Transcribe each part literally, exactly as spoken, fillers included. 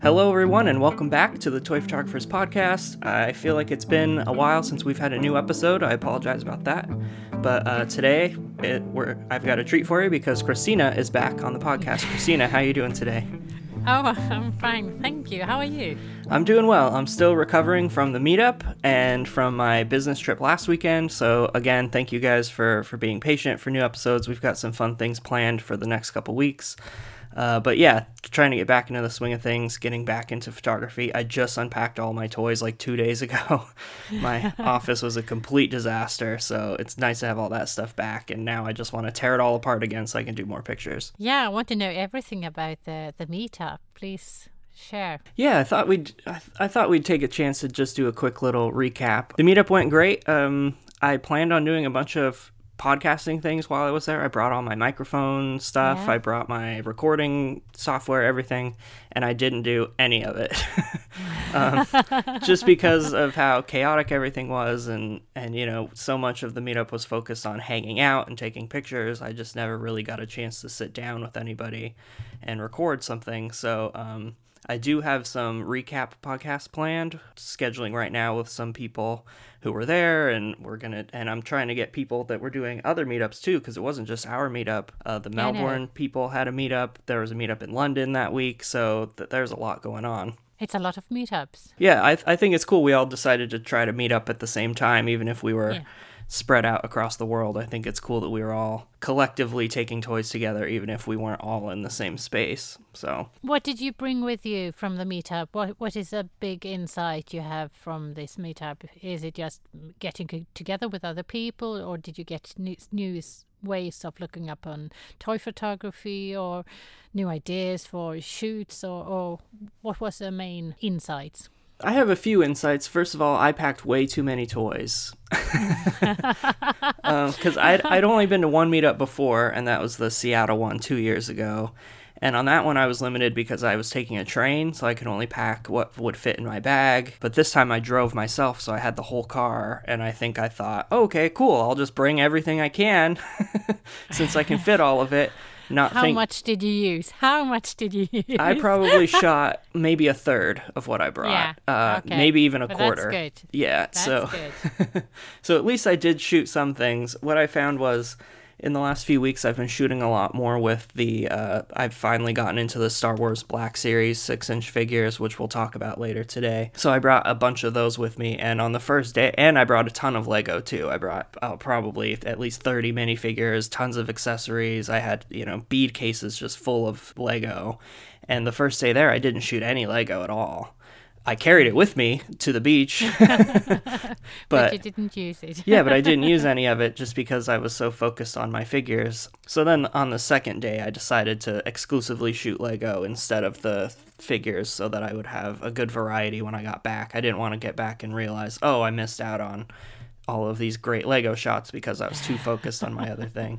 Hello, everyone, and welcome back to the Toy Photographers Podcast. I feel like it's been a while since we've had a new episode. I apologize about that. But uh, today, it, we're, I've got a treat for you because Christina is back on the podcast. Christina, how are you doing today? Oh, I'm fine. Thank you. How are you? I'm doing well. I'm still recovering from the meetup and from my business trip last weekend. So again, thank you guys for, for being patient for new episodes. We've got some fun things planned for the next couple weeks. Uh, but yeah, trying to get back into the swing of things, getting back into photography. I just unpacked all my toys like two days ago. My office was a complete disaster, so it's nice to have all that stuff back. And now I just want to tear it all apart again so I can do more pictures. Yeah, I want to know everything about the, the meetup. Please share. Yeah, I thought we'd I, I thought we'd take a chance to just do a quick little recap. The meetup went great. Um, I planned on doing a bunch of podcasting things while I was there. I brought all my microphone stuff. Yeah. I brought my recording software, everything, and I didn't do any of it. um, just because of how chaotic everything was, and, and, you know, so much of the meetup was focused on hanging out and taking pictures. I just never really got a chance to sit down with anybody and record something. So, um, I do have some recap podcasts planned, scheduling right now with some people who were there, and we're gonna, and I'm trying to get people that were doing other meetups too, because it wasn't just our meetup. Uh, the Melbourne people had a meetup. There was a meetup in London that week, so th- there's a lot going on. It's a lot of meetups. Yeah, I, th- I think it's cool. We all decided to try to meet up at the same time, even if we were Yeah. spread out across the world. I think it's cool that we were all collectively taking toys together, even if we weren't all in the same space. So, What did you bring with you from the meetup? What What is a big insight you have from this meetup? Is it just getting co- together with other people, or did you get new, new ways of looking up on toy photography, or new ideas for shoots, or, or what was the main insights? I have a few insights. First of all, I packed way too many toys. Because um, I'd, I'd only been to one meetup before, and that was the Seattle one two years ago. And on that one, I was limited because I was taking a train, so I could only pack what would fit in my bag. But this time I drove myself, so I had the whole car, and I think I thought, okay, cool, I'll just bring everything I can, since I can fit all of it. Not How think- much did you use? How much did you use? I probably shot maybe a third of what I brought. Yeah, uh, okay. Maybe even a But quarter. that's good. Yeah, That's so good. so at least I did shoot some things. What I found was in the last few weeks I've been shooting a lot more with the uh, I've finally gotten into the Star Wars Black Series six inch figures, which we'll talk about later today. So I brought a bunch of those with me, and on the first day, and I brought a ton of Lego too. I brought uh, probably at least thirty minifigures, tons of accessories. I had, you know, bead cases just full of Lego. And the first day there I didn't shoot any Lego at all. I carried it with me to the beach, but, but you didn't use it. yeah, but I didn't use any of it just because I was so focused on my figures. So then on the second day, I decided to exclusively shoot Lego instead of the figures so that I would have a good variety when I got back. I didn't want to get back and realize, oh, I missed out on all of these great Lego shots because I was too focused on my other thing.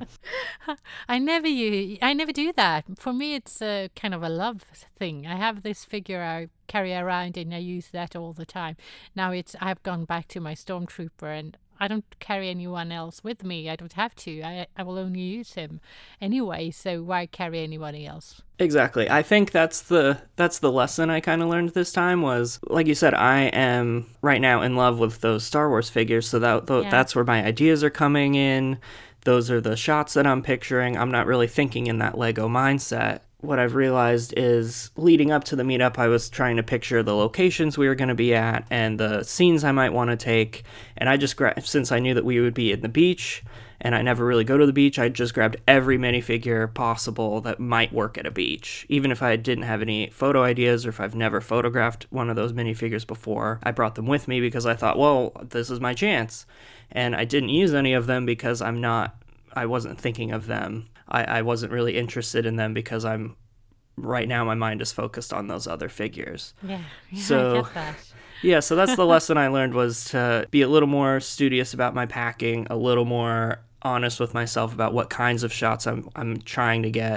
I never use, I never do that. For me, it's a kind of a love thing. I have this figure I carry around, and I use that all the time. Now it's I've gone back to my Stormtrooper, and I don't carry anyone else with me. I don't have to. I I will only use him anyway. So why carry anybody else? Exactly. I think that's the that's the lesson I kind of learned this time was, like you said, I am right now in love with those Star Wars figures, so that th- Yeah. that's where my ideas are coming in. Those are the shots that I'm picturing. I'm not really thinking in that Lego mindset. What I've realized is leading up to the meetup, I was trying to picture the locations we were going to be at and the scenes I might want to take. And I just grabbed, since I knew that we would be at the beach and I never really go to the beach, I just grabbed every minifigure possible that might work at a beach. Even if I didn't have any photo ideas or if I've never photographed one of those minifigures before, I brought them with me because I thought, well, this is my chance. And I didn't use any of them because I'm not, I wasn't thinking of them. I, I wasn't really interested in them because I'm, right now my mind is focused on those other figures. Yeah, yeah So- I get that. Yeah, so that's the lesson I learned, was to be a little more studious about my packing, a little more honest with myself about what kinds of shots I'm I'm trying to get,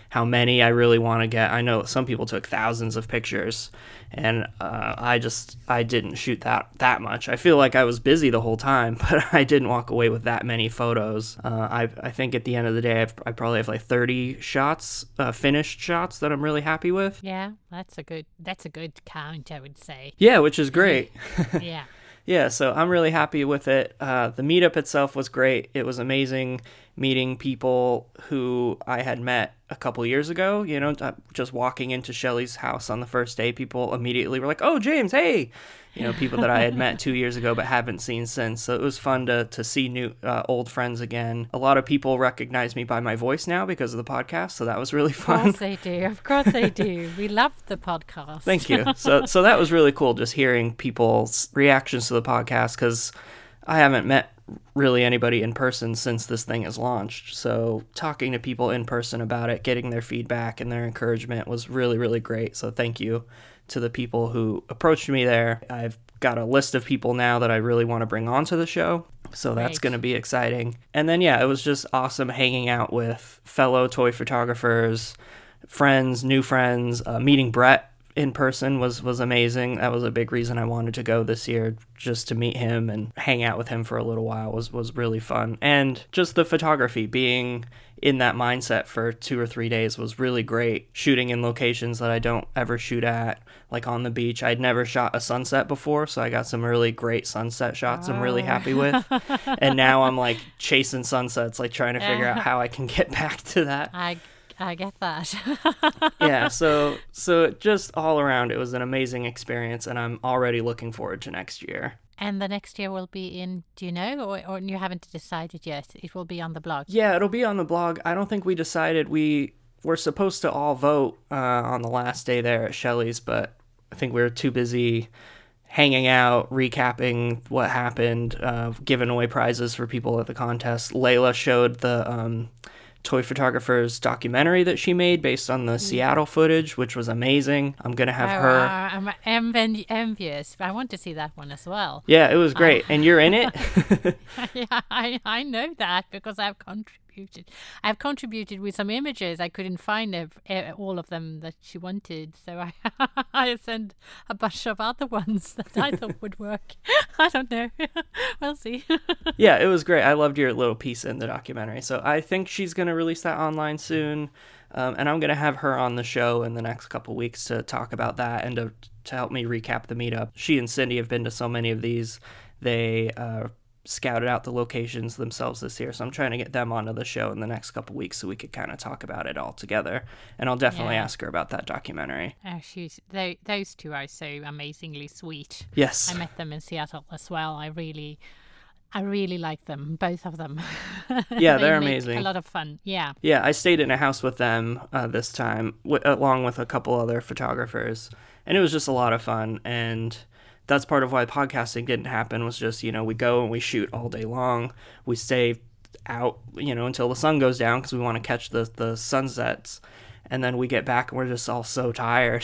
how many I really want to get. I know some people took thousands of pictures, and uh, I just I didn't shoot that that much. I feel like I was busy the whole time, but I didn't walk away with that many photos. Uh, I I think at the end of the day, I've, I probably have like thirty shots, uh, finished shots that I'm really happy with. Yeah, that's a good that's a good count, I would say. Yeah, which is great. Yeah. Yeah, so I'm really happy with it. Uh, the meetup itself was great. It was amazing meeting people who I had met a couple years ago. You know, just walking into Shelly's house on the first day, people immediately were like, "Oh, James, hey!" You know, people that I had met two years ago but haven't seen since. So it was fun to to see new uh, old friends again. A lot of people recognize me by my voice now because of the podcast, so that was really fun. Of course they do. Of course they do. We love the podcast. Thank you. So so that was really cool, just hearing people's reactions to the podcast, because I haven't met really anybody in person since this thing has launched. So talking to people in person about it, getting their feedback and their encouragement was really, really great. So thank you to the people who approached me there. I've got a list of people now that I really want to bring onto the show. So that's Great. going to be exciting. And then, yeah, it was just awesome hanging out with fellow toy photographers, friends, new friends. Uh, meeting Brett in person was, was amazing. That was a big reason I wanted to go this year, just to meet him and hang out with him for a little while was, was really fun. And just the photography, being in that mindset for two or three days was really great. Shooting in locations that I don't ever shoot at, like on the beach. I'd never shot a sunset before, so I got some really great sunset shots I'm really happy with. And now I'm like chasing sunsets, like trying to figure out how I can get back to that. I I get that. Yeah, so so just all around, it was an amazing experience, and I'm already looking forward to next year. And the next year will be in, do you know, or, or you haven't decided yet? It will be on the blog. Yeah, it'll be on the blog. I don't think we decided. We were supposed to all vote uh, on the last day there at Shelly's, but I think we were too busy hanging out, recapping what happened, uh, giving away prizes for people at the contest. Layla showed the um, toy photographer's documentary that she made based on the Seattle footage, which was amazing. I'm going to have Oh, her. uh, I'm env- envious. I want to see that one as well. Yeah, it was great. And you're in it? Yeah, I, I know that because I've contributed. I've contributed with some images. I couldn't find ev- e- all of them that she wanted, so I I sent a bunch of other ones that I thought would work. I don't know. We'll see. Yeah, it was great. I loved your little piece in the documentary. So I think she's going to release that online soon. Um, and I'm going to have her on the show in the next couple weeks to talk about that and to, to help me recap the meetup. She and Cindy have been to so many of these. They uh, scouted out the locations themselves this year. So I'm trying to get them onto the show in the next couple weeks so we could kind of talk about it all together. And I'll definitely Yeah. ask her about that documentary. Oh, she's they, those two are so amazingly sweet. Yes. I met them in Seattle as well. I really, I really like them, both of them. Yeah, They they're make amazing. A lot of fun. Yeah. Yeah, I stayed in a house with them uh, this time, w- along with a couple other photographers, and it was just a lot of fun. And that's part of why podcasting didn't happen, was just, you know, we go and we shoot all day long. We stay out, you know, until the sun goes down because we want to catch the, the sunsets. And then we get back and we're just all so tired.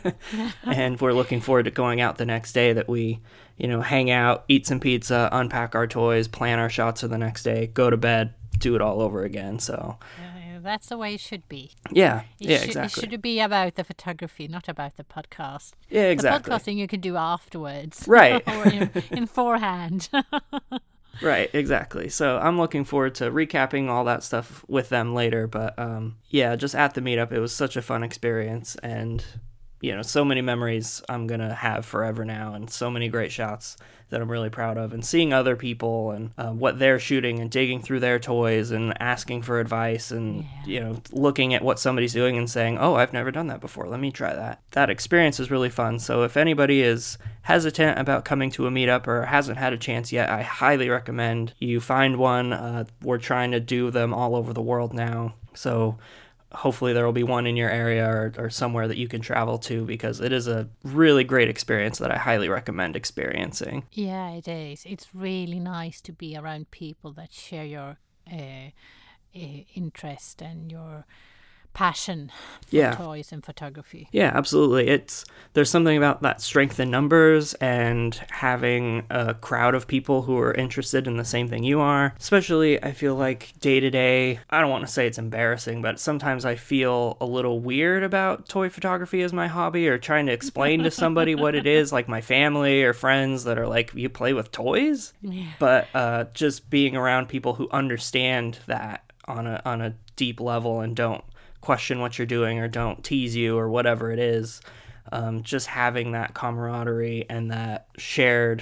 And we're looking forward to going out the next day, that we, you know, hang out, eat some pizza, unpack our toys, plan our shots for the next day, go to bed, do it all over again. So Uh, that's the way it should be. yeah, It yeah, should, exactly. It should be about the photography, not about the podcast. Yeah, exactly. The podcasting you can do afterwards. Right. Or in, in forehand. Right, exactly. So I'm looking forward to recapping all that stuff with them later. But um, yeah, just at the meetup, it was such a fun experience. And, you know, so many memories I'm going to have forever now, and so many great shots that I'm really proud of. And seeing other people and uh, what they're shooting and digging through their toys and asking for advice and, Yeah. you know, looking at what somebody's doing and saying, oh, I've never done that before. Let me try that. That experience is really fun. So if anybody is hesitant about coming to a meetup or hasn't had a chance yet, I highly recommend you find one. Uh, we're trying to do them all over the world now. So hopefully there will be one in your area or, or somewhere that you can travel to, because it is a really great experience that I highly recommend experiencing. Yeah, it is. It's really nice to be around people that share your uh, uh, interest and your passion for Yeah. toys and photography. Yeah, absolutely. It's there's something about that strength in numbers and having a crowd of people who are interested in the same thing you are. Especially, I feel like day to day, I don't want to say it's embarrassing, but sometimes I feel a little weird about toy photography as my hobby, or trying to explain to somebody what it is, like my family or friends that are like, you play with toys? Yeah. But uh, just being around people who understand that on a on a deep level and don't question what you're doing or don't tease you or whatever it is, um, just having that camaraderie and that shared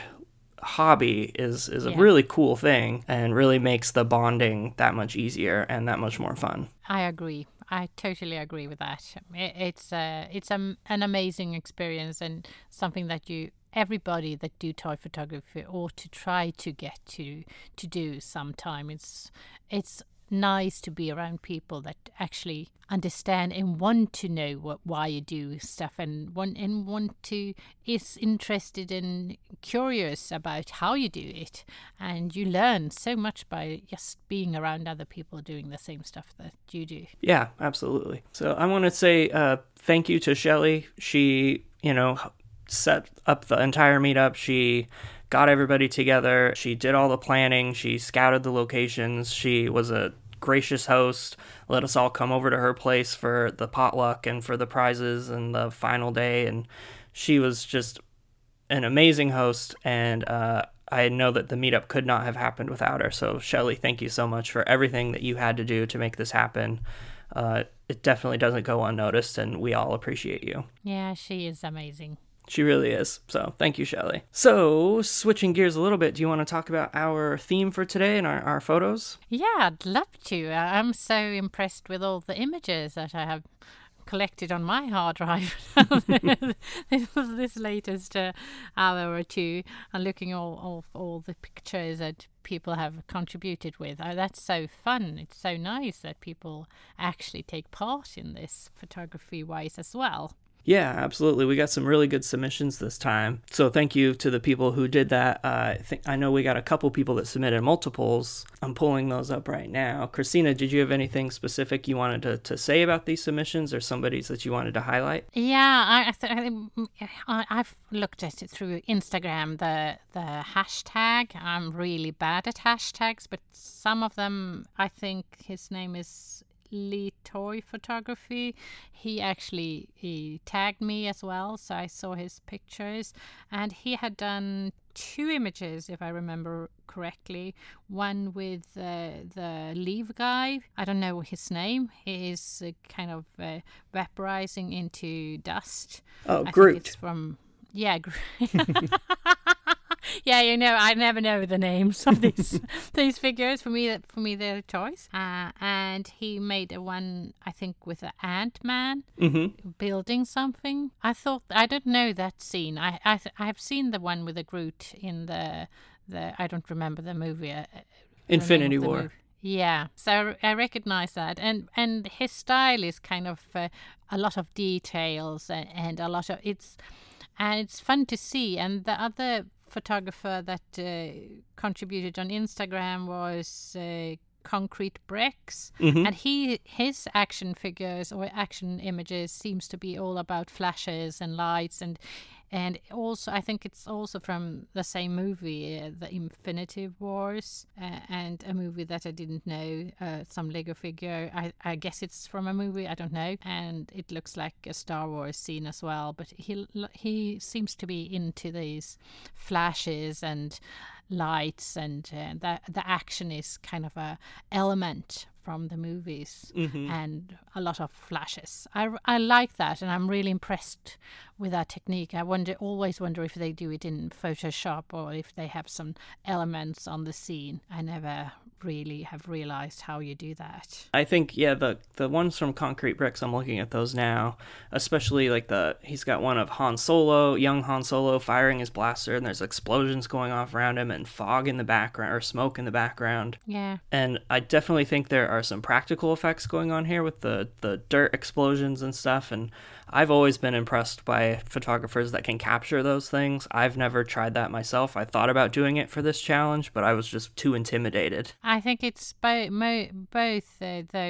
hobby is is a Yeah. really cool thing, and really makes the bonding that much easier and that much more fun. I agree. I totally agree with that. I- It's uh, it's um, an amazing experience, and something that you everybody that do toy photography ought to try to get to to do sometime. It's it's nice to be around people that actually understand and want to know what why you do stuff, and want and want to is interested and curious about how you do it, and you learn so much by just being around other people doing the same stuff that you do. Yeah, absolutely. So I want to say uh, thank you to Shelly. She, you know, set up the entire meetup. She got everybody together. She did all the planning. She scouted the locations. She was a gracious host, let us all come over to her place for the potluck and for the prizes and the final day. And she was just an amazing host. And uh, I know that the meetup could not have happened without her. So Shelly, thank you so much for everything that you had to do to make this happen. Uh, it definitely doesn't go unnoticed, and we all appreciate you. Yeah, she is amazing. She really is. So thank you, Shelly. So switching gears a little bit, do you want to talk about our theme for today and our, our photos? Yeah, I'd love to. I- I'm so impressed with all the images that I have collected on my hard drive. This was this latest uh, hour or two, and looking all, all all the pictures that people have contributed with. Oh, that's so fun. It's so nice that people actually take part in this photography wise as well. Yeah, absolutely. We got some really good submissions this time. So thank you to the people who did that. Uh, I think I know we got a couple people that submitted multiples. I'm pulling those up right now. Christina, did you have anything specific you wanted to, to say about these submissions, or somebody's that you wanted to highlight? Yeah, I, I, th- I I've looked at it through Instagram. The the hashtag. I'm really bad at hashtags, but some of them, I think his name is Lee Toy Photography. He actually he tagged me as well, so I saw his pictures, and he had done two images, if I remember correctly. One with uh, the leaf guy. I don't know his name. He is uh, kind of uh, vaporizing into dust. Oh, I Groot. think it's from yeah. Groot. Yeah, you know, I never know the names of these these figures. For me, for me, they're toys. Uh, and he made a one, I think, with an Ant-Man Mm-hmm. building something. I thought I don't know that scene. I I th- I've seen the one with the Groot in the the I don't remember the movie. Uh, the name Infinity of the War. movie. Yeah, so I recognize that, and and his style is kind of uh, a lot of details and, and a lot of it's, and it's fun to see. And the other photographer that uh, contributed on Instagram was uh, Concrete Bricks, Mm-hmm. and he his action figures or action images seems to be all about flashes and lights, and and also I think it's also from the same movie, uh, the Infinity Wars, uh, and a movie that I didn't know, uh, some Lego figure. I, I guess it's from a movie, I don't know, and it looks like a Star Wars scene as well. But he he seems to be into these flashes and lights, and uh, the the action is kind of a element from the movies, Mm-hmm. and a lot of flashes. I, I like that, and I'm really impressed with that technique. I wonder always wonder if they do it in Photoshop or if they have some elements on the scene. I never really have realized how you do that. I think, yeah, the the ones from Concrete Bricks, I'm looking at those now, especially like the, he's got one of Han Solo, young Han Solo firing his blaster, and there's explosions going off around him and fog in the background, or smoke in the background. Yeah. And I definitely think there are some practical effects going on here with the, the dirt explosions and stuff, and I've always been impressed by photographers that can capture those things. I've never tried that myself. I thought about doing it for this challenge, but I was just too intimidated. I think it's bo- mo- both uh, those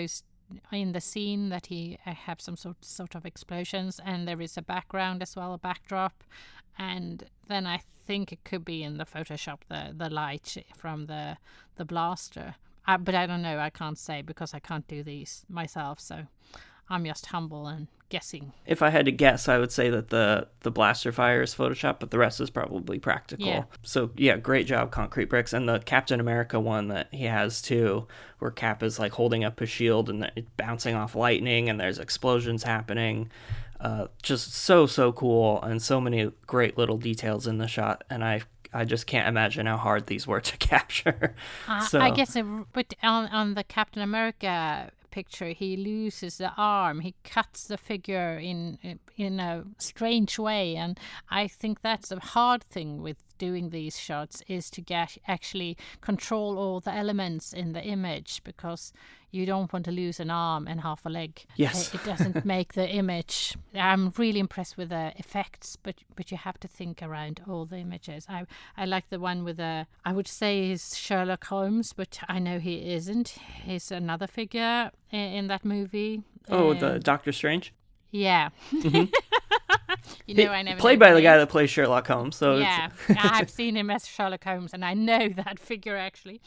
in the scene that he uh, have some sort sort of explosions, and there is a background as well, a backdrop, and then I think it could be in the Photoshop the the light from the the blaster. Uh, but I don't know. I can't say because I can't do these myself. So I'm just humble and guessing. If I had to guess, I would say that the the blaster fire is Photoshop, but the rest is probably practical. Yeah. So yeah, great job, Concrete Bricks. And the Captain America one that he has too, where Cap is like holding up his shield and it's bouncing off lightning and there's explosions happening. Uh, just so, so cool, and so many great little details in the shot. And I I just can't imagine how hard these were to capture. Uh, so, I guess, it, but on, on the Captain America picture, he loses the arm. He cuts the figure in in a strange way, and I think that's a hard thing with doing these shots, is to get actually control all the elements in the image, because you don't want to lose an arm and half a leg. Yes. It, it doesn't make the image. I'm really impressed with the effects, but but you have to think around all the images. I I like the one with the, I would say he's Sherlock Holmes, but I know he isn't. He's another figure in, in that movie. Oh, um, the Doctor Strange? Yeah. Mm-hmm. You know, I never played know by the guy names. that plays Sherlock Holmes. So Yeah, it's I've seen him as Sherlock Holmes, and I know that figure actually.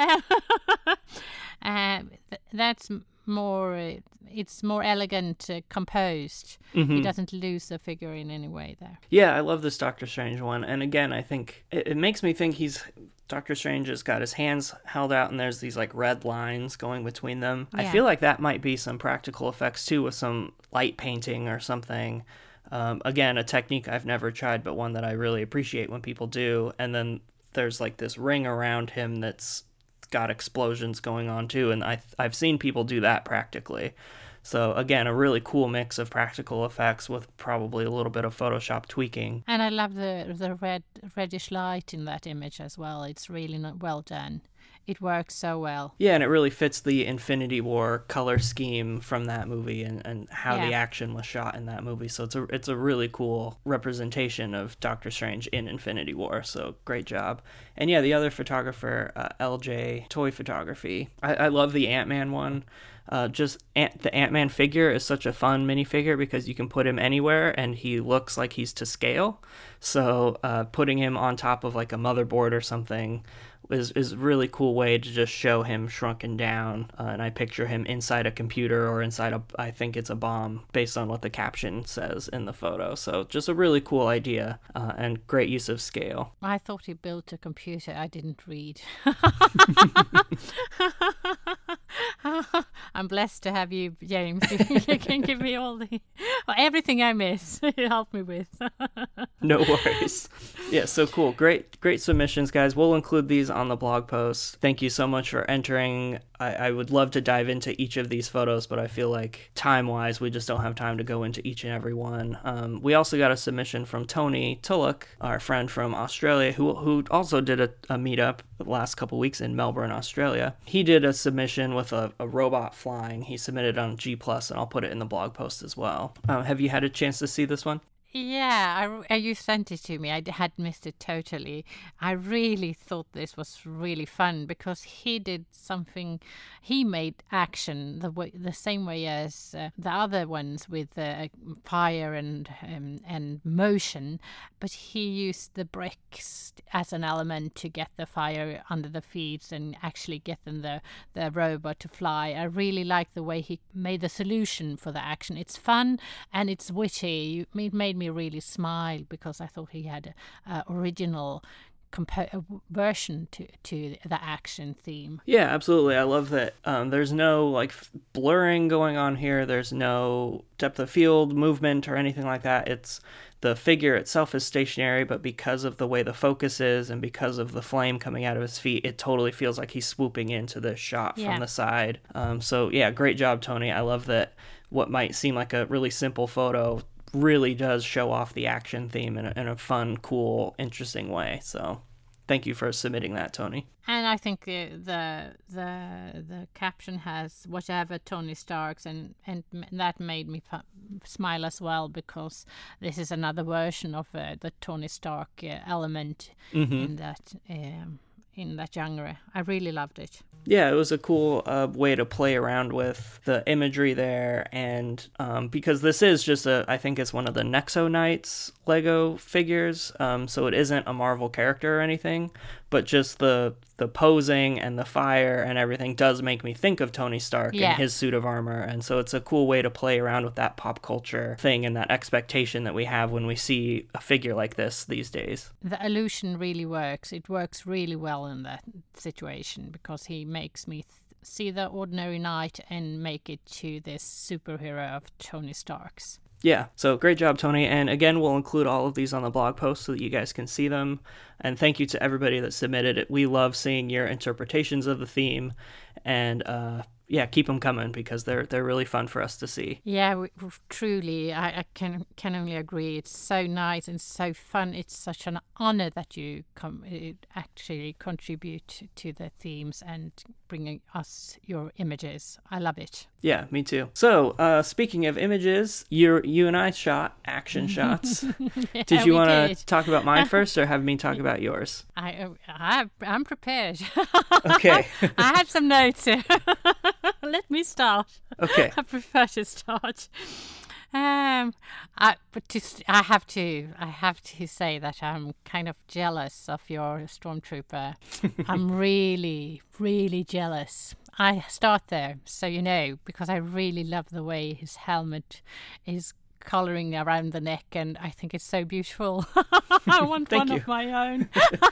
um, th- that's more. Uh, it's more elegant, uh, composed. Mm-hmm. He doesn't lose the figure in any way there. Yeah, I love this Doctor Strange one. And again, I think it, it makes me think he's Doctor Strange has got his hands held out and there's these like red lines going between them. I Yeah. feel like that might be some practical effects too, with some light painting or something. Um, again, a technique I've never tried, but one that I really appreciate when people do. And then there's like this ring around him that's got explosions going on too, and I I've seen people do that practically. So again, a really cool mix of practical effects with probably a little bit of Photoshop tweaking. And I love the the red reddish light in that image as well. It's really not well done. It works so well. Yeah, and it really fits the Infinity War color scheme from that movie and, and how Yeah. the action was shot in that movie. So it's a it's a really cool representation of Doctor Strange in Infinity War. So great job. And yeah, the other photographer, uh, L J Toy Photography. I, I love the Ant-Man one. Uh, just Ant- the Ant-Man figure is such a fun minifigure because you can put him anywhere and he looks like he's to scale. So uh, putting him on top of like a motherboard or something is is a really cool way to just show him shrunken down. Uh, and I picture him inside a computer or inside a, I think it's a bomb based on what the caption says in the photo. So just a really cool idea uh, and great use of scale. I thought he built a computer. I didn't read. I'm blessed to have you, James. You can give me all the well, everything I miss. You help me with. No worries. Yeah, so cool. Great, great submissions, guys. We'll include these on the blog post. Thank you so much for entering. I, I would love to dive into each of these photos, but I feel like time-wise, we just don't have time to go into each and every one. Um, we also got a submission from Tony Tulloch, our friend from Australia, who who also did a, a meetup the last couple weeks in Melbourne, Australia. He did a submission with a, a robot flying. He submitted on G plus, and I'll put it in the blog post as well. Um, have you had a chance to see this one? Yeah, I, you sent it to me. I had missed it totally. I really thought this was really fun because he did something. He made action the way, the same way as uh, the other ones with uh, fire and um, and motion, but he used the bricks as an element to get the fire under the feet and actually get them the the robot to fly. I really like the way he made the solution for the action. It's fun and it's witty. It made me really smile because I thought he had a, a original compo- a version to to the action theme. Yeah, absolutely. I love that. Um, there's no like f- blurring going on here. There's no depth of field movement or anything like that. It's the figure itself is stationary, but because of the way the focus is and because of the flame coming out of his feet, it totally feels like he's swooping into this shot Yeah. from the side. Um, so yeah, great job, Tony. I love that what might seem like a really simple photo really does show off the action theme in a, in a fun, cool, interesting way. So thank you for submitting that, Tony. And I think uh, the the the caption has whatever Tony Stark's, and and m- that made me fu- smile as well because this is another version of uh, the Tony Stark uh, element Mm-hmm. in that um, in that genre. I really loved it. Yeah, it was a cool uh, way to play around with the imagery there, and um, because this is just a, I think it's one of the Nexo Knights Lego figures, um, so it isn't a Marvel character or anything, but just the the posing and the fire and everything does make me think of Tony Stark Yeah. and his suit of armor, and so it's a cool way to play around with that pop culture thing and that expectation that we have when we see a figure like this these days. The illusion really works. It works really well in that situation because he makes me th- see the ordinary knight and make it to this superhero of Tony Stark's. Yeah, so great job, Tony. And again, we'll include all of these on the blog post so that you guys can see them. And thank you to everybody that submitted it. We love seeing your interpretations of the theme. And uh, yeah, keep them coming because they're they're really fun for us to see. Yeah, we, we- truly, I, I can can only agree. It's so nice and so fun. It's such an honor that you come uh, actually contribute to the themes and bringing us your images. I love it. Yeah, me too. So uh, speaking of images, you you and I shot action shots. Yeah, Did you we want did. to talk about mine first or have me talk about yours? I, uh, I, I'm prepared. Okay. I have some notes here. Let me start. Okay. I prefer to start. Um, I but to, s- I have to I have to say that I'm kind of jealous of your stormtrooper. I'm really really jealous. I start there, so you know, because I really love the way his helmet is coloring around the neck, and I think it's so beautiful. I want Thank one you. of my own.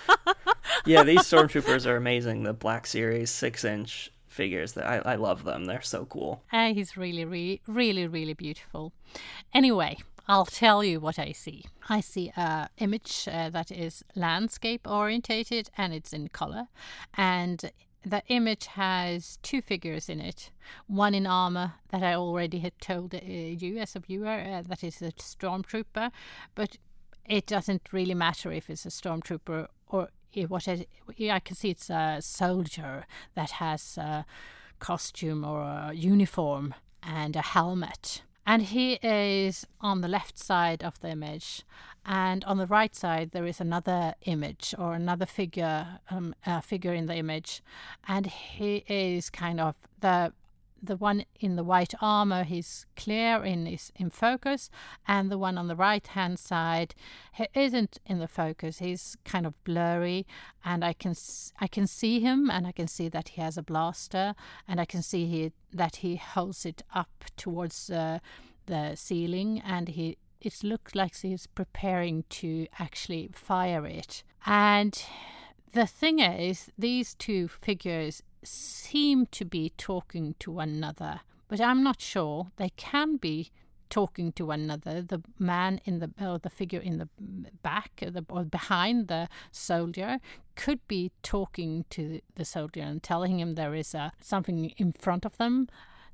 Yeah, these stormtroopers are amazing. The Black Series six inch figures, that I, I love them. They're so cool. Uh, he's really, really, really, really beautiful. Anyway, I'll tell you what I see. I see a image uh, that is landscape orientated and it's in color. And the image has two figures in it. One in armor that I already had told uh, you as a viewer, uh, that is a stormtrooper. But it doesn't really matter if it's a stormtrooper or i- what it, I can see it's a soldier that has a costume or a uniform and a helmet. And he is on the left side of the image, and on the right side there is another image or another figure, um, a figure in the image, and he is kind of the the one in the white armor. He's clear in is in focus, and the one on the right hand side, he isn't in the focus. He's kind of blurry, and I can s- I can see him, and I can see that he has a blaster, and I can see he that he holds it up towards uh, the ceiling, and he it looks like he's preparing to actually fire it. And the thing is, these two figures seem to be talking to one another, but I'm not sure. They can be talking to one another. The man in the or the figure in the back or, the, or behind the soldier could be talking to the soldier and telling him there is a, something in front of them,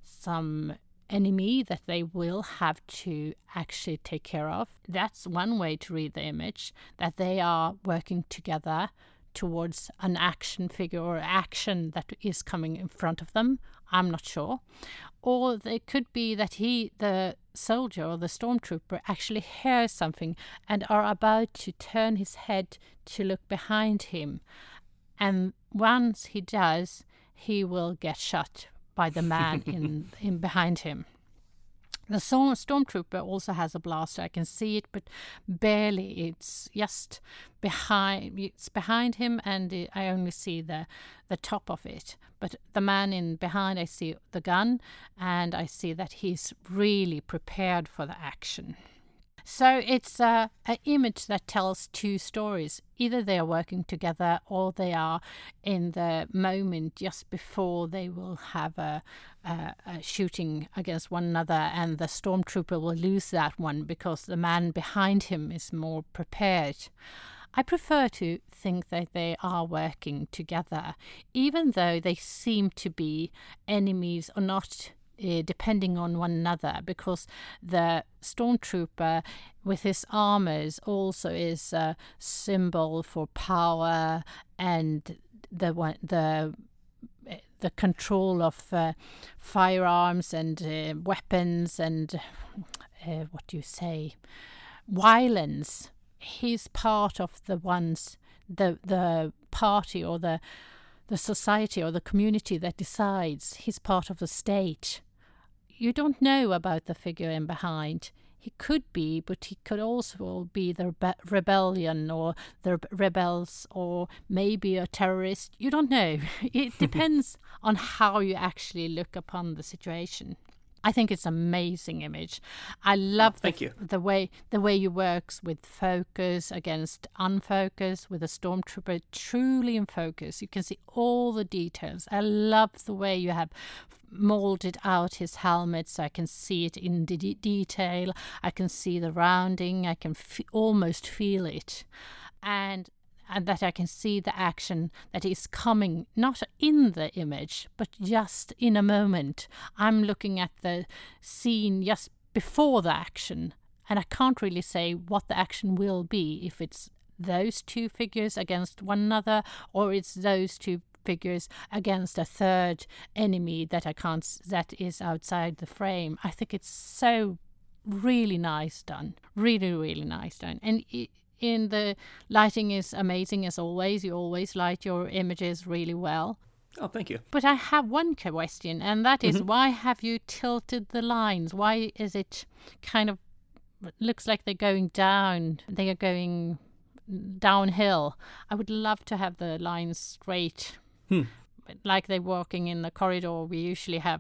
some enemy that they will have to actually take care of. That's one way to read the image, that they are working together towards an action figure or action that is coming in front of them. I'm not sure. Or it could be that he, the soldier or the stormtrooper, actually hears something and are about to turn his head to look behind him. And once he does, he will get shot by the man in, in behind him. The storm, stormtrooper also has a blaster. I can see it, but barely. It's just behind. It's behind him, and it, I only see the the top of it. But the man in behind, I see the gun, and I see that he's really prepared for the action. So it's a, an image that tells two stories. Either they are working together or they are in the moment just before they will have a, a, a shooting against one another, and the stormtrooper will lose that one because the man behind him is more prepared. I prefer to think that they are working together, even though they seem to be enemies or not, Uh, depending on one another, because the stormtrooper with his armors also is a symbol for power and the one the the control of uh, firearms and uh, weapons and uh, what do you say, violence. He's part of the ones the the party or the the society or the community that decides he's part of the state. You don't know about the figure in behind. He could be, but he could also be the rebe- rebellion or the rebels or maybe a terrorist. You don't know. It depends on how you actually look upon the situation. I think it's an amazing image. I love oh, thank the, you. the way the way you works with focus against unfocus, with a stormtrooper truly in focus. You can see all the details. I love the way you have molded out his helmet, so I can see it in de- detail. I can see the rounding. I can f- almost feel it, and. And that I can see the action that is coming, not in the image, but just in a moment. I'm looking at the scene just before the action, and I can't really say what the action will be, if it's those two figures against one another, or it's those two figures against a third enemy that I can't, that is outside the frame. I think it's so really nice done. Really, really nice done. And it, In the lighting is amazing as always. You always light your images really well. Oh, thank you. But I have one question, and that is, mm-hmm. why have you tilted the lines? Why is it kind of looks like they're going down? They are going downhill. I would love to have the lines straight, hmm. like they're walking in the corridor. We usually have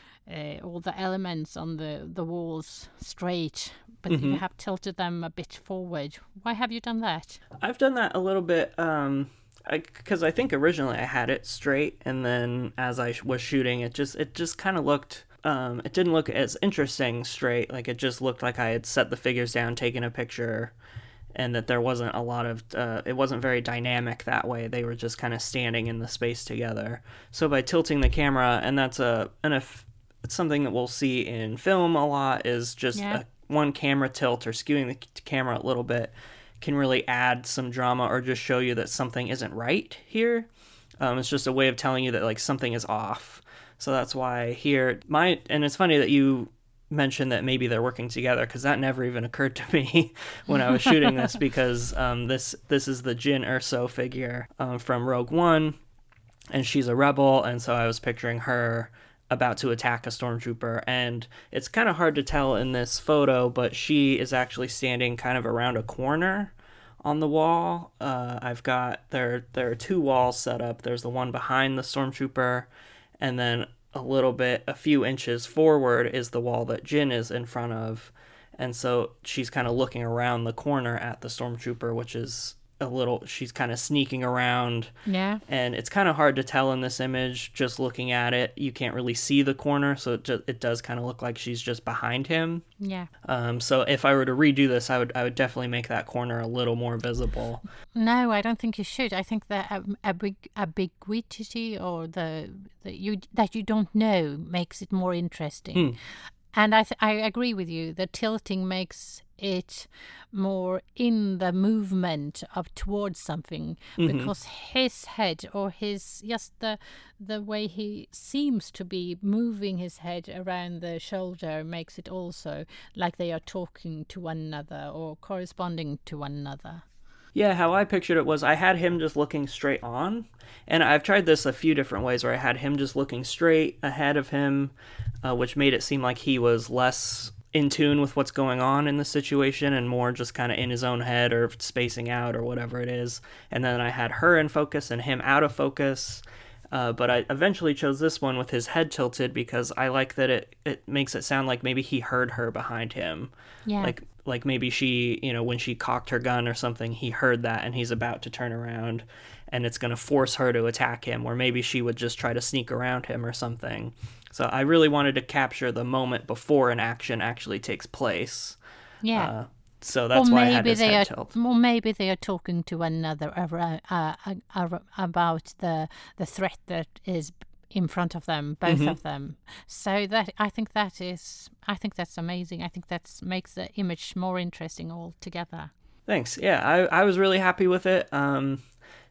uh, all the elements on the, the walls straight. But mm-hmm. you have tilted them a bit forward. Why have you done that? I've done that a little bit um, because I, I think originally I had it straight, and then as I sh- was shooting, it just it just kind of looked, um, it didn't look as interesting straight. Like it just looked like I had set the figures down, taken a picture, and that there wasn't a lot of, uh, it wasn't very dynamic that way. They were just kind of standing in the space together. So by tilting the camera, and that's a, and if it's something that we'll see in film a lot, is just yeah. a one camera tilt or skewing the camera a little bit can really add some drama or just show you that something isn't right here. Um, it's just a way of telling you that like something is off. So that's why here, my, and it's funny that you mentioned that maybe they're working together, because that never even occurred to me when I was shooting this, because um, this this is the Jyn Erso figure um, from Rogue One, and she's a rebel, and so I was picturing her about to attack a stormtrooper, and it's kind of hard to tell in this photo, but she is actually standing kind of around a corner on the wall. Uh, I've got, there there are two walls set up. There's the one behind the stormtrooper, and then a little bit, a few inches forward is the wall that Jyn is in front of, and so she's kind of looking around the corner at the stormtrooper, which is a little, she's kind of sneaking around. Yeah. And it's kind of hard to tell in this image, just looking at it. You can't really see the corner, so it, just, it does kind of look like she's just behind him. Yeah. Um, so if I were to redo this, I would I would definitely make that corner a little more visible. No, I don't think you should. I think that um, ambig- ambiguity or the, the you that you don't know makes it more interesting. Hmm. And I th- I agree with you. The tilting makes it more in the movement up towards something, mm-hmm. because his head or his just the the way he seems to be moving his head around the shoulder makes it also like they are talking to one another or corresponding to one another. Yeah, how I pictured it was I had him just looking straight on, and I've tried this a few different ways where I had him just looking straight ahead of him, uh, which made it seem like he was less in tune with what's going on in the situation and more just kind of in his own head or spacing out or whatever it is. And then I had her in focus and him out of focus. Uh, but I eventually chose this one with his head tilted because I like that it, it makes it sound like maybe he heard her behind him. Yeah. Like like maybe she, you know, when she cocked her gun or something, he heard that and he's about to turn around and it's going to force her to attack him, or maybe she would just try to sneak around him or something. So I really wanted to capture the moment before an action actually takes place. Yeah. Uh, so that's why I had his they head are, tilt. Or maybe they are talking to one another around, uh, uh, about the the threat that is in front of them, both mm-hmm. of them. So that I think that is, I think that's amazing. I think that makes the image more interesting altogether. Thanks. Yeah, I, I was really happy with it. Um,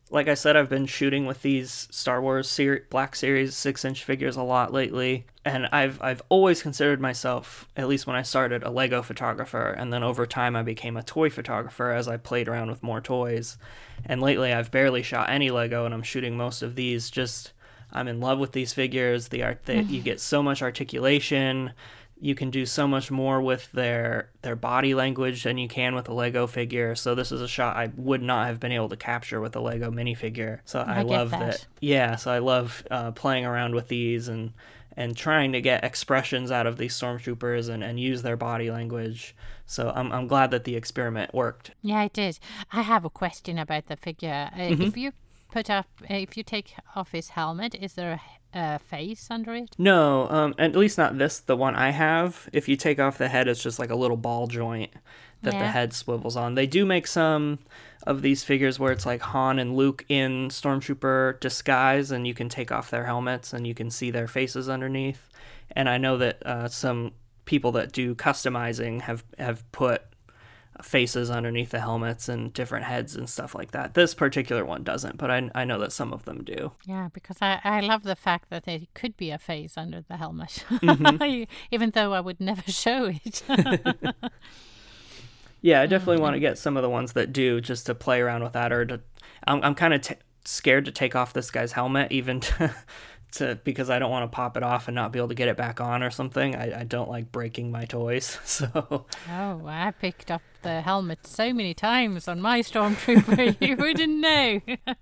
Like I said, I've been shooting with these Star Wars ser- Black Series six inch figures a lot lately, and I've I've always considered myself, at least when I started, a Lego photographer, and then over time I became a toy photographer as I played around with more toys. And lately I've barely shot any Lego, and I'm shooting most of these. Just I'm in love with these figures. The art that you get so much articulation. You can do so much more with their their body language than you can with a Lego figure. So this is a shot I would not have been able to capture with a Lego minifigure. So I, I love get that. that. Yeah, so I love uh, playing around with these and and trying to get expressions out of these stormtroopers and, and use their body language. So I'm I'm glad that the experiment worked. Yeah, it did. I have a question about the figure. Uh, Mm-hmm. If you put up, uh, if you take off his helmet, is there a, a face under it? No, um, at least not this, the one I have. If you take off the head, it's just like a little ball joint that the Yeah. head swivels on. They do make some of these figures where it's like Han and Luke in Stormtrooper disguise, and you can take off their helmets and you can see their faces underneath. And I know that uh, some people that do customizing have, have put faces underneath the helmets and different heads and stuff like that. This particular one doesn't, but I, I know that some of them do. Yeah, because I, I love the fact that it could be a face under the helmet, Mm-hmm. even though I would never show it. Yeah, I definitely want to get some of the ones that do, just to play around with that, or to. I'm I'm kind of t- scared to take off this guy's helmet, even to, to because I don't want to pop it off and not be able to get it back on or something. I, I don't like breaking my toys, so Oh, I picked up the helmet so many times on my stormtrooper, you wouldn't know.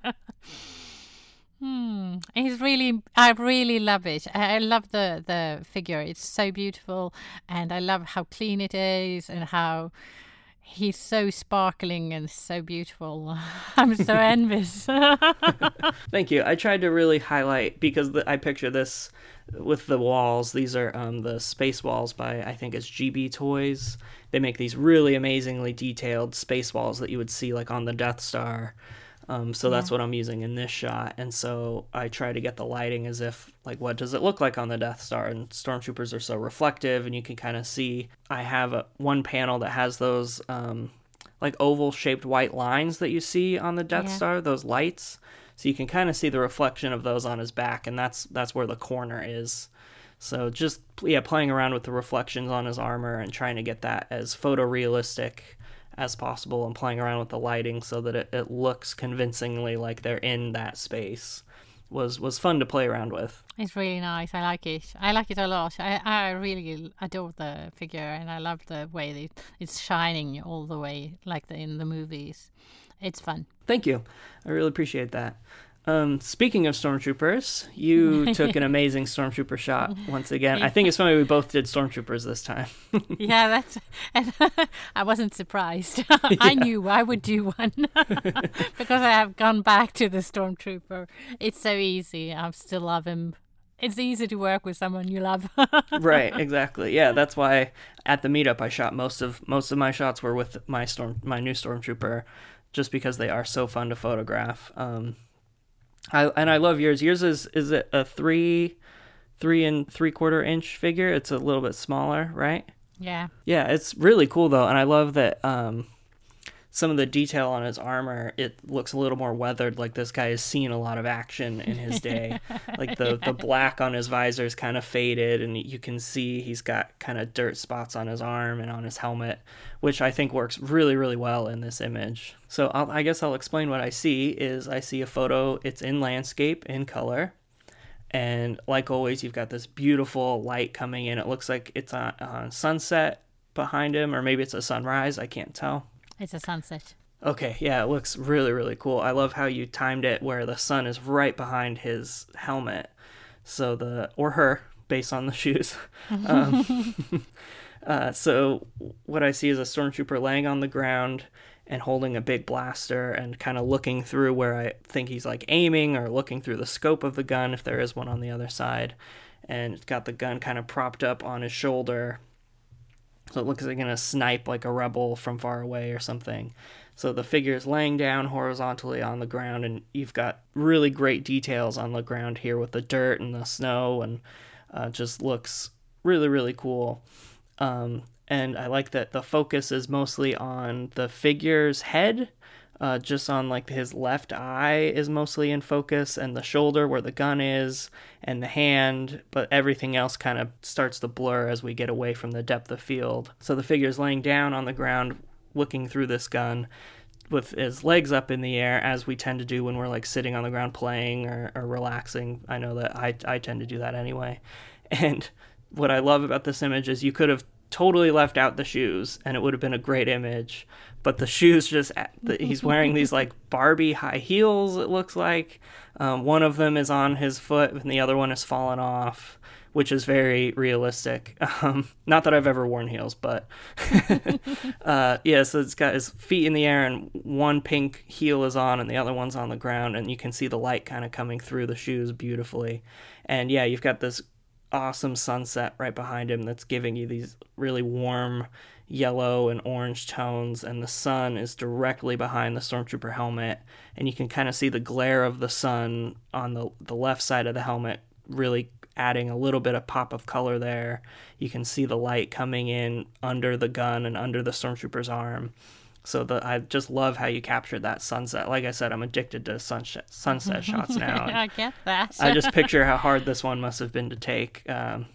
Hmm. He's really, I really love it. I I love the, the figure. It's so beautiful, and I love how clean it is and how he's so sparkling and so beautiful. I'm so envious. thank you. I tried to really highlight, because the, I picture this with the walls. These are um, the space walls by, I think it's G B Toys. They make these really amazingly detailed space walls that you would see like on the Death Star. Um, so that's Yeah. what I'm using in this shot. And so I try to get the lighting as if, like, what does it look like on the Death Star? And stormtroopers are so reflective, and you can kind of see. I have a, one panel that has those, um, like, oval-shaped white lines that you see on the Death Yeah. Star, those lights. So you can kind of see the reflection of those on his back, and that's that's where the corner is. So just, yeah, playing around with the reflections on his armor and trying to get that as photorealistic as possible, and playing around with the lighting so that it, it looks convincingly like they're in that space was was fun to play around with. It's really nice. I like it. I like it a lot. I, I really adore the figure, and I love the way that it's shining all the way, like the, in the movies. It's fun. Thank you. I really appreciate that. Um, speaking of stormtroopers, you took an amazing stormtrooper shot once again. I think it's funny we both did stormtroopers this time. Yeah, that's. And I wasn't surprised. I knew I would do one because I have gone back to the stormtrooper. It's so easy. I still love him. It's easy to work with someone you love. Right, exactly. Yeah, that's why at the meetup I shot most of most of my shots were with my storm my new stormtrooper, just because they are so fun to photograph. Um, I and I love yours. Yours is is it a three, three and three quarter inch figure? It's a little bit smaller, right? Yeah. Yeah, it's really cool though, and I love that um, some of the detail on his armor. It looks a little more weathered. Like this guy has seen a lot of action in his day. Like the the black on his visor is kind of faded, and you can see he's got kind of dirt spots on his arm and on his helmet, which I think works really, really well in this image. So I'll, I guess I'll explain what I see. Is I see a photo. It's in landscape, in color. And like always, you've got this beautiful light coming in. It looks like it's on, on sunset behind him, or maybe it's a sunrise. I can't tell. It's a sunset. Okay, yeah, it looks really, really cool. I love how you timed it where the sun is right behind his helmet. So the, or her, based on the shoes. um, uh, so what I see is a stormtrooper laying on the ground and holding a big blaster and kind of looking through where I think he's like aiming, or looking through the scope of the gun if there is one on the other side. And it's got the gun kind of propped up on his shoulder. So it looks like going to snipe like a rebel from far away or something. So the figure is laying down horizontally on the ground, and you've got really great details on the ground here with the dirt and the snow, and uh, just looks really, really cool. Um, and I like that the focus is mostly on the figure's head. Uh, just on like his left eye is mostly in focus, and the shoulder where the gun is, and the hand, but everything else kind of starts to blur as we get away from the depth of field. So the figure's laying down on the ground looking through this gun with his legs up in the air, as we tend to do when we're like sitting on the ground playing or, or relaxing. I know that I, I tend to do that anyway. And what I love about this image is you could have totally left out the shoes and it would have been a great image, but the shoes just, he's wearing these like Barbie high heels, it looks like. Um, one of them is on his foot and the other one has fallen off, which is very realistic. Um, not that I've ever worn heels, but uh, yeah, so it's got his feet in the air and one pink heel is on and the other one's on the ground, and you can see the light kind of coming through the shoes beautifully. And yeah, you've got this awesome sunset right behind him that's giving you these really warm yellow and orange tones, and the sun is directly behind the stormtrooper helmet, and you can kind of see the glare of the sun on the the left side of the helmet really adding a little bit of pop of color there. You can see the light coming in under the gun and under the stormtrooper's arm. So the, I just love how you captured that sunset. Like I said, I'm addicted to sunset sunset shots now. I get that. I just picture how hard this one must have been to take. Um,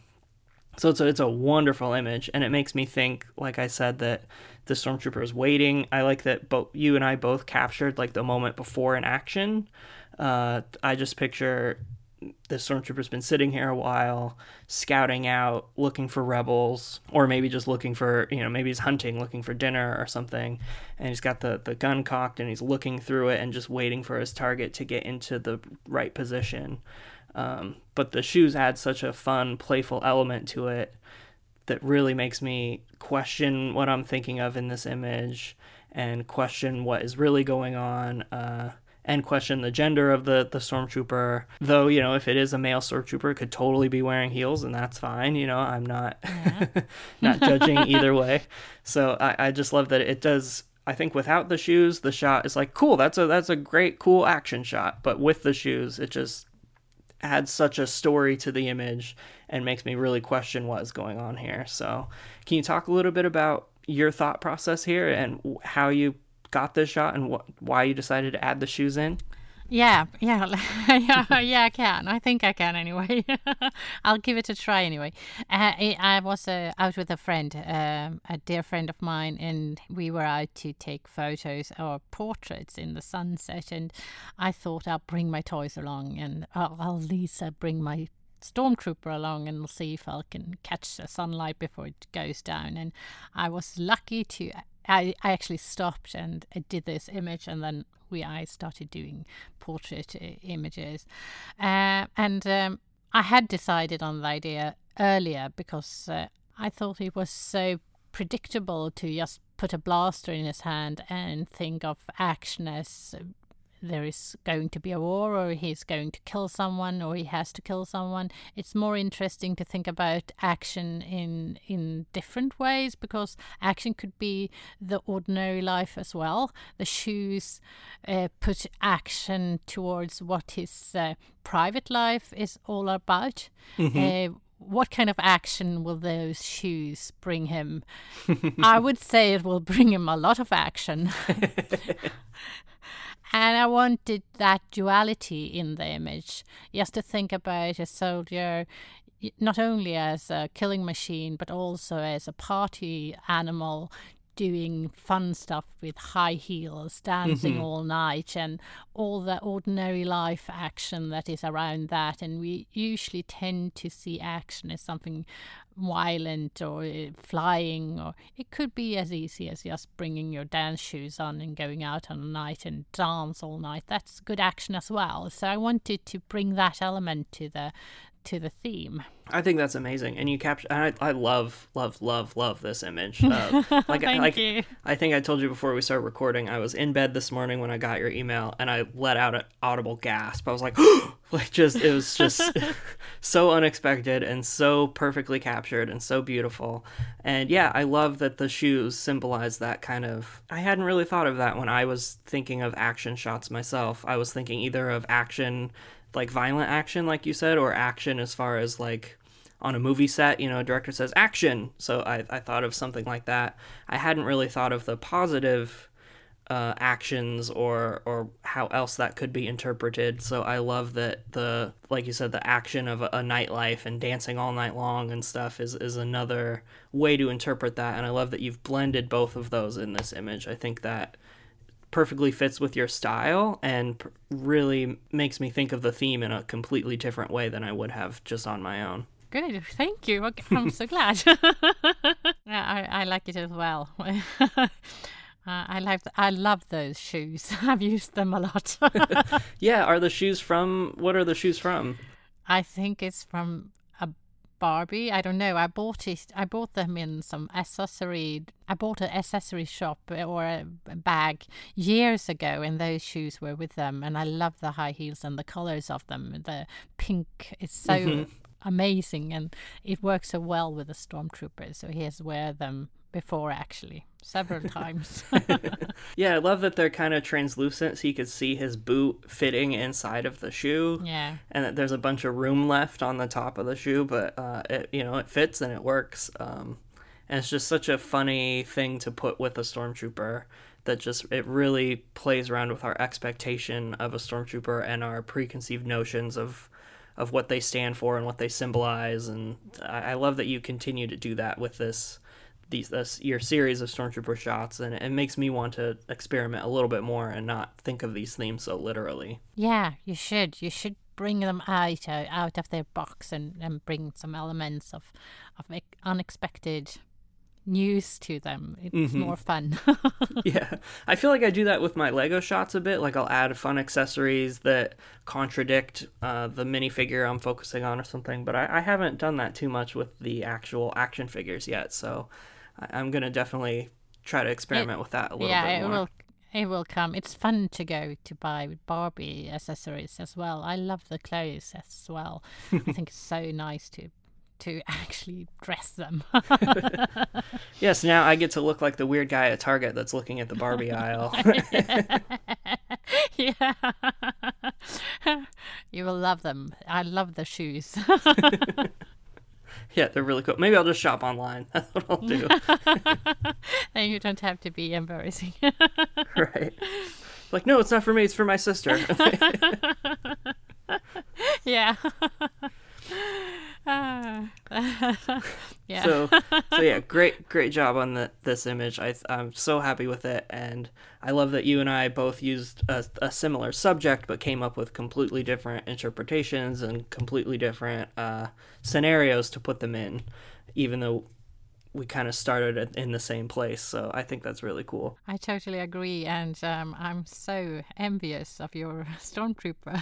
so it's a, it's a wonderful image, and it makes me think, like I said, that the stormtrooper is waiting. I like that both you and I both captured like the moment before an action. Uh, I just picture the stormtrooper's been sitting here a while, scouting out, looking for rebels, or maybe just looking for, you know, maybe he's hunting, looking for dinner or something, and he's got the, the gun cocked and he's looking through it and just waiting for his target to get into the right position. Um, but the shoes add such a fun, playful element to it that really makes me question what I'm thinking of in this image and question what is really going on. Uh, and question the gender of the, the stormtrooper. Though, you know, if it is a male stormtrooper, it could totally be wearing heels, and that's fine. You know, I'm not yeah. not judging either way. So I, I just love that it does. I think without the shoes, the shot is like, cool, that's a that's a great, cool action shot. But with the shoes, it just adds such a story to the image and makes me really question what is going on here. So can you talk a little bit about your thought process here and how you got this shot and wh- why you decided to add the shoes in? Yeah, yeah, yeah, yeah, I can. I think I can anyway. I'll give it a try anyway. Uh, I, I was uh, out with a friend, um, a dear friend of mine, and we were out to take photos or portraits in the sunset. And I thought I'll bring my toys along, and I'll, I'll at least uh, bring my stormtrooper along and see if I can catch the sunlight before it goes down. And I was lucky to. I, I actually stopped and I did this image, and then we I started doing portrait uh, images. Uh, and um, I had decided on the idea earlier because uh, I thought it was so predictable to just put a blaster in his hand and think of action as uh, there is going to be a war, or he's going to kill someone, or he has to kill someone. It's more interesting to think about action in in different ways, because action could be the ordinary life as well. The shoes uh, put action towards what his uh, private life is all about. Mm-hmm. Uh, what kind of action will those shoes bring him? I would say it will bring him a lot of action. And I wanted that duality in the image, just to think about a soldier not only as a killing machine, but also as a party animal doing fun stuff with high heels, dancing mm-hmm. all night, and all the ordinary life action that is around that. And we usually tend to see action as something violent or flying, or it could be as easy as just bringing your dance shoes on and going out on a night and dance all night. That's good action as well. So I wanted to bring that element to the to the theme. I think that's amazing, and you capture. I, I love, love, love, love this image. Uh, like, Thank like, you. I think I told you before we started recording. I was in bed this morning when I got your email, and I let out an audible gasp. I was like, like just it was just so unexpected and so perfectly captured and so beautiful. And yeah, I love that the shoes symbolize that kind of. I hadn't really thought of that when I was thinking of action shots myself. I was thinking either of action, like violent action, like you said, or action as far as like on a movie set, you know, a director says action. So I, I thought of something like that. I hadn't really thought of the positive uh, actions or or how else that could be interpreted. So I love that the, like you said, the action of a, a nightlife and dancing all night long and stuff is is another way to interpret that. And I love that you've blended both of those in this image. I think that perfectly fits with your style and really makes me think of the theme in a completely different way than I would have just on my own. Good, thank you. Okay, I'm so glad. Yeah, I, I like it as well. uh, I like I love those shoes. I've used them a lot. Yeah, are the shoes from? What are the shoes from? I think it's from a Barbie. I don't know. I bought it. I bought them in some accessory. I bought an accessory shop or a bag years ago, and those shoes were with them. And I love the high heels and the colors of them. The pink is so mm-hmm. amazing, and it works so well with the Stormtrooper. So he has wear them before, actually, several times. Yeah, I love that they're kind of translucent, so you could see his boot fitting inside of the shoe. Yeah, and that there's a bunch of room left on the top of the shoe, but uh, it you know it fits and it works. Um, and it's just such a funny thing to put with a Stormtrooper that just it really plays around with our expectation of a Stormtrooper and our preconceived notions of of what they stand for and what they symbolize. And I, I love that you continue to do that with this. These this your series of Stormtrooper shots, and it makes me want to experiment a little bit more and not think of these themes so literally. Yeah, you should. You should bring them out uh, out of their box and, and bring some elements of of unexpected news to them. It's mm-hmm. more fun. Yeah, I feel like I do that with my Lego shots a bit. Like I'll add fun accessories that contradict uh, the minifigure I'm focusing on or something. But I, I haven't done that too much with the actual action figures yet. So I'm going to definitely try to experiment it, with that a little yeah, bit more. Yeah, it will, it will come. It's fun to go to buy Barbie accessories as well. I love the clothes as well. I think it's so nice to to actually dress them. Yes, now I get to look like the weird guy at Target that's looking at the Barbie aisle. Yeah. You will love them. I love the shoes. Yeah, they're really cool. Maybe I'll just shop online. That's what I'll do. Then you don't have to be embarrassing. Right. Like, no, it's not for me. It's for my sister. Yeah. Uh, yeah. So, so yeah, great, great job on the, this image. I, I'm so happy with it, and I love that you and I both used a, a similar subject, but came up with completely different interpretations and completely different uh, scenarios to put them in, even though we kind of started in the same place. So I think that's really cool. I totally agree, and um, I'm so envious of your Stormtrooper.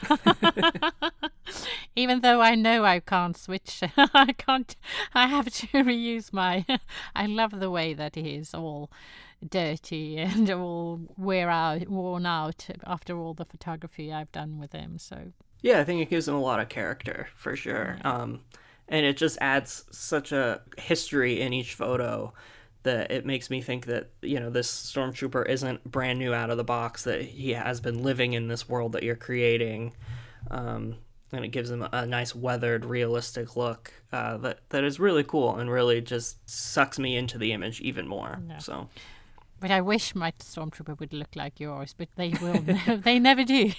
Even though I know I can't switch, I can't. I have to reuse my. I love the way that he is all dirty and all wear out, worn out after all the photography I've done with him. So yeah, I think it gives him a lot of character for sure. Yeah. Um, and it just adds such a history in each photo that it makes me think that, you know, this Stormtrooper isn't brand new out of the box, that he has been living in this world that you're creating. Um, and it gives him a nice weathered, realistic look uh, that, that is really cool and really just sucks me into the image even more. No. So, but I wish my Stormtrooper would look like yours, but they will. They never do.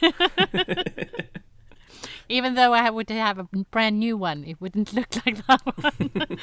Even though I would have a brand new one, it wouldn't look like that one.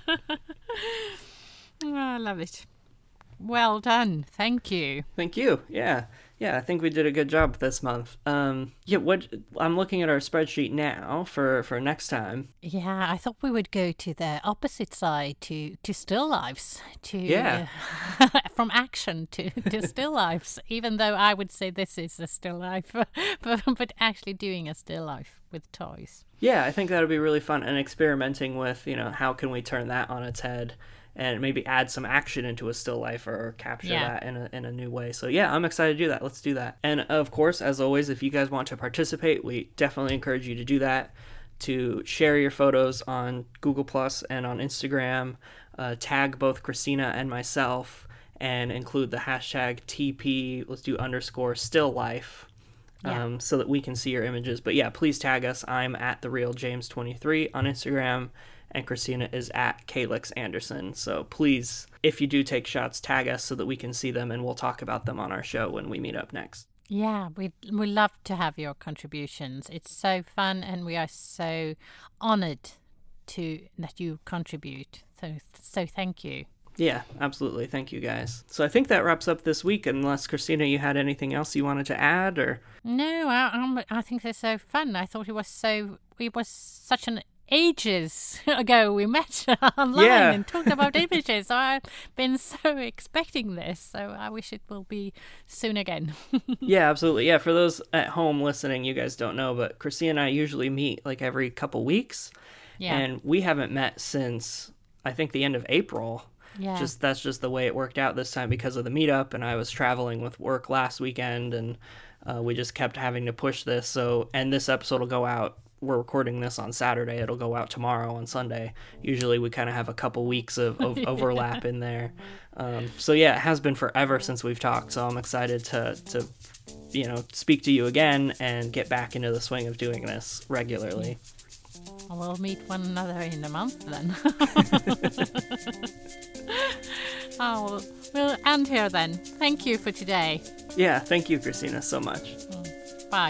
Oh, I love it. Well done. Thank you. Thank you. Yeah. Yeah, I think we did a good job this month. Um, yeah, what I'm looking at our spreadsheet now for, for next time. Yeah, I thought we would go to the opposite side, to, to still lifes. To, yeah. Uh, from action to, to still lifes, even though I would say this is a still life, but, but actually doing a still life with toys. Yeah, I think that would be really fun, and experimenting with, you know, how can we turn that on its head and maybe add some action into a still life, or, or capture yeah. that in a, in a new way. So yeah, I'm excited to do that. Let's do that. And of course, as always, if you guys want to participate, we definitely encourage you to do that, to share your photos on Google Plus and on Instagram, uh, tag both Christina and myself, and include the hashtag T P, let's do underscore still life, yeah. um, so that we can see your images. But yeah, please tag us. I'm at the real James twenty-three on Instagram, and Christina is at Calix Anderson. So please, if you do take shots, tag us so that we can see them, and we'll talk about them on our show when we meet up next. Yeah, we we love to have your contributions. It's so fun, and we are so honored to that you contribute. So so thank you. Yeah, absolutely. Thank you, guys. So I think that wraps up this week, unless, Christina, you had anything else you wanted to add, or? No, I um, I think they're so fun. I thought it was so it was such an ages ago we met online yeah. and talked about images. So I've been so expecting this. So I wish it will be soon again. Yeah, absolutely. Yeah, for those at home listening, you guys don't know, but Christina and I usually meet like every couple weeks. Yeah. And we haven't met since, I think, the end of April. Yeah. Just that's just the way it worked out this time because of the meetup, and I was traveling with work last weekend, and uh, we just kept having to push this. So, and this episode will go out. We're recording this on Saturday. It'll go out tomorrow on Sunday. Usually we kind of have a couple weeks of, of yeah. overlap in there. Um, so yeah, it has been forever since we've talked. So I'm excited to, to, you know, speak to you again and get back into the swing of doing this regularly. We'll meet one another in a month then. Oh, we'll end here then. Thank you for today. Yeah, thank you, Christina, so much. Mm. Bye.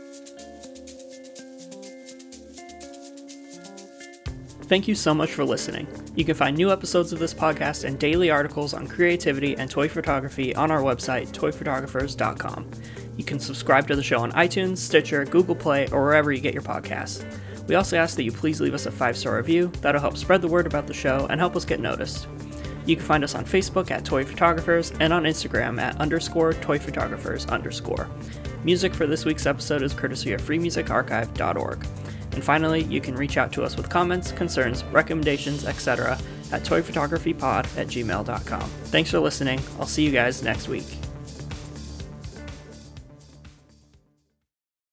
Thank you so much for listening. You can find new episodes of this podcast and daily articles on creativity and toy photography on our website, toy photographers dot com. You can subscribe to the show on iTunes, Stitcher, Google Play, or wherever you get your podcasts. We also ask that you please leave us a five-star review. That'll help spread the word about the show and help us get noticed. You can find us on Facebook at Toy Photographers and on Instagram at underscore Toy Photographers underscore. Music for this week's episode is courtesy of free music archive dot org. And finally, you can reach out to us with comments, concerns, recommendations, et cetera at toy photography pod at gmail dot com. Thanks for listening. I'll see you guys next week.